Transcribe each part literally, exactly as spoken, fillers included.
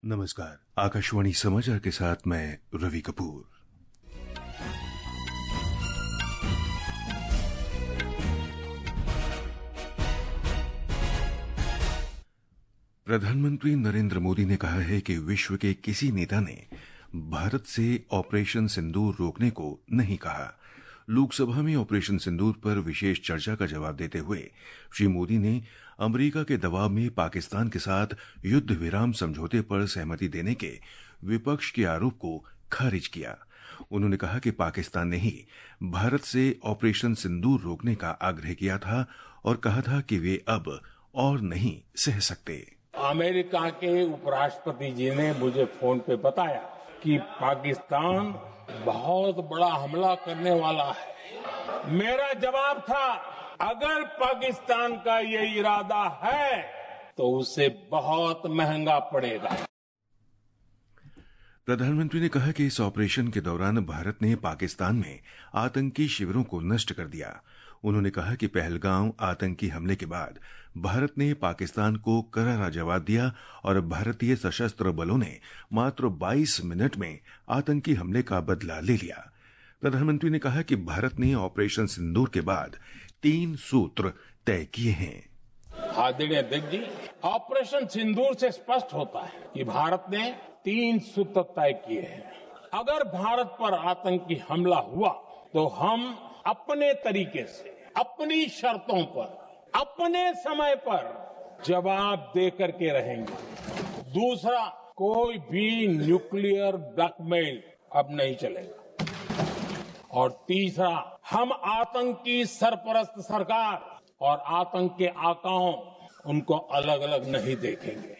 नमस्कार। आकाशवाणी समाचार के साथ मैं रवि कपूर। प्रधानमंत्री नरेंद्र मोदी ने कहा है कि विश्व के किसी नेता ने भारत से ऑपरेशन सिंदूर रोकने को नहीं कहा। लोकसभा में ऑपरेशन सिंदूर पर विशेष चर्चा का जवाब देते हुए श्री मोदी ने अमेरिका के दबाव में पाकिस्तान के साथ युद्ध विराम समझौते पर सहमति देने के विपक्ष के आरोप को खारिज किया। उन्होंने कहा कि पाकिस्तान ने ही भारत से ऑपरेशन सिंदूर रोकने का आग्रह किया था और कहा था कि वे अब और नहीं सह सकते। अमेरिका के उपराष्ट्रपति जी ने मुझे फोन पे बताया कि पाकिस्तान बहुत बड़ा हमला करने वाला है। मेरा जवाब था, अगर पाकिस्तान का ये इरादा है तो उसे बहुत महंगा पड़ेगा। प्रधानमंत्री ने कहा कि इस ऑपरेशन के दौरान भारत ने पाकिस्तान में आतंकी शिविरों को नष्ट कर दिया। उन्होंने कहा कि पहलगांव आतंकी हमले के बाद भारत ने पाकिस्तान को करारा जवाब दिया और भारतीय सशस्त्र बलों ने मात्र बाईस मिनट में आतंकी हमले का बदला ले लिया। प्रधानमंत्री ने कहा कि भारत ने ऑपरेशन सिंदूर के बाद तीन सूत्र तय किए हैं। आदरणीय अध्यक्ष जी, ऑपरेशन सिंदूर से स्पष्ट होता है कि भारत ने तीन सूत्र तय किए हैं। अगर भारत पर आतंकी हमला हुआ तो हम अपने तरीके से, अपनी शर्तों पर, अपने समय पर जवाब दे करके रहेंगे। दूसरा, कोई भी न्यूक्लियर ब्लैकमेल अब नहीं चलेगा। और तीसरा, हम आतंकी सरपरस्त सरकार और आतंक के आकाओं उनको अलग अलग नहीं देखेंगे।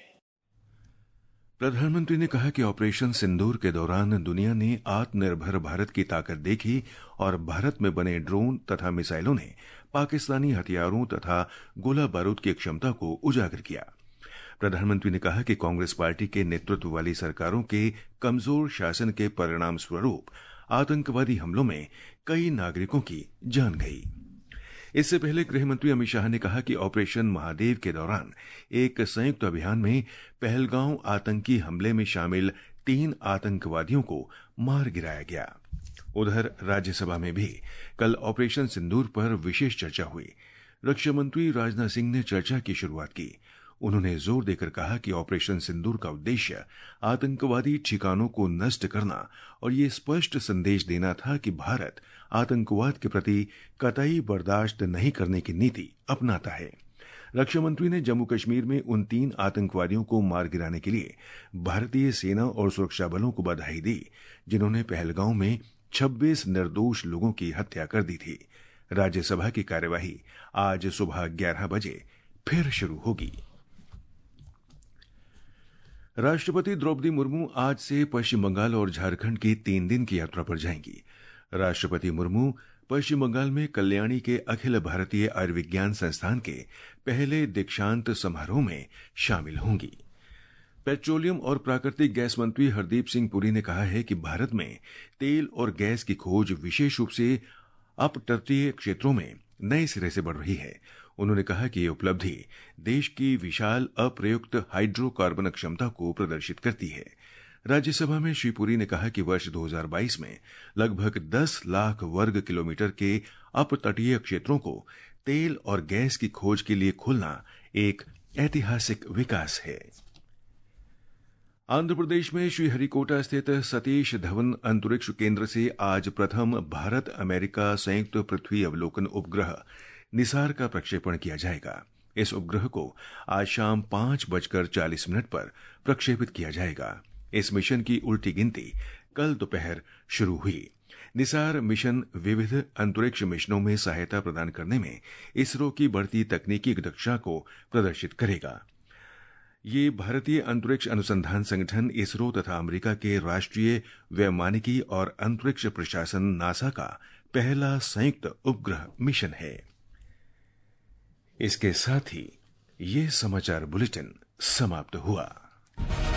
प्रधानमंत्री ने कहा कि ऑपरेशन सिंदूर के दौरान दुनिया ने आत्मनिर्भर भारत की ताकत देखी और भारत में बने ड्रोन तथा मिसाइलों ने पाकिस्तानी हथियारों तथा गोला बारूद की क्षमता को उजागर किया। प्रधानमंत्री ने कहा कि कांग्रेस पार्टी के नेतृत्व वाली सरकारों के कमजोर शासन के परिणाम स्वरूप आतंकवादी हमलों में कई नागरिकों की जान गई। इससे पहले गृहमंत्री अमित शाह ने कहा कि ऑपरेशन महादेव के दौरान एक संयुक्त अभियान में पहलगांव आतंकी हमले में शामिल तीन आतंकवादियों को मार गिराया गया। उधर राज्यसभा में भी कल ऑपरेशन सिंदूर पर विशेष चर्चा हुई। रक्षा मंत्री राजनाथ सिंह ने चर्चा की शुरुआत की। उन्होंने जोर देकर कहा कि ऑपरेशन सिंदूर का उद्देश्य आतंकवादी ठिकानों को नष्ट करना और ये स्पष्ट संदेश देना था कि भारत आतंकवाद के प्रति कतई बर्दाश्त नहीं करने की नीति अपनाता है। रक्षा मंत्री ने जम्मू कश्मीर में उन तीन आतंकवादियों को मार गिराने के लिए भारतीय सेना और सुरक्षा बलों को बधाई दी, जिन्होंने पहलगांव में छब्बीस निर्दोष लोगों की हत्या कर दी थी। राज्यसभा की कार्यवाही आज सुबह ग्यारह बजे फिर शुरू होगी। राष्ट्रपति द्रौपदी मुर्मू आज से पश्चिम बंगाल और झारखंड की तीन दिन की यात्रा पर जाएंगी। राष्ट्रपति मुर्मू पश्चिम बंगाल में कल्याणी के अखिल भारतीय आयुर्विज्ञान संस्थान के पहले दीक्षांत समारोह में शामिल होंगी। पेट्रोलियम और प्राकृतिक गैस मंत्री हरदीप सिंह पुरी ने कहा है कि भारत में तेल और गैस की खोज विशेष रूप से अपतटीय क्षेत्रों में नए सिरे से बढ़ रही है। उन्होंने कहा कि ये उपलब्धि देश की विशाल अप्रयुक्त हाइड्रोकार्बन क्षमता को प्रदर्शित करती है। राज्यसभा में श्री पुरी ने कहा कि वर्ष दो हज़ार बाईस में लगभग दस लाख वर्ग किलोमीटर के अपतटीय क्षेत्रों को तेल और गैस की खोज के लिए खोलना एक ऐतिहासिक विकास है। आंध्र प्रदेश में श्रीहरिकोटा स्थित सतीश धवन अंतरिक्ष केंद्र से आज प्रथम भारत अमेरिका संयुक्त पृथ्वी अवलोकन उपग्रह निसार का प्रक्षेपण किया जाएगा। इस उपग्रह को आज शाम पांच बजकर चालीस मिनट पर प्रक्षेपित किया जाएगा। इस मिशन की उल्टी गिनती कल दोपहर शुरू हुई। निसार मिशन विविध अंतरिक्ष मिशनों में सहायता प्रदान करने में इसरो की बढ़ती तकनीकी दक्षता को प्रदर्शित करेगा। ये भारतीय अंतरिक्ष अनुसंधान संगठन इसरो तथा अमेरिका के राष्ट्रीय वैमानिकी और अंतरिक्ष प्रशासन नासा का पहला संयुक्त उपग्रह मिशन है। इसके साथ ही ये समाचार बुलेटिन समाप्त हुआ।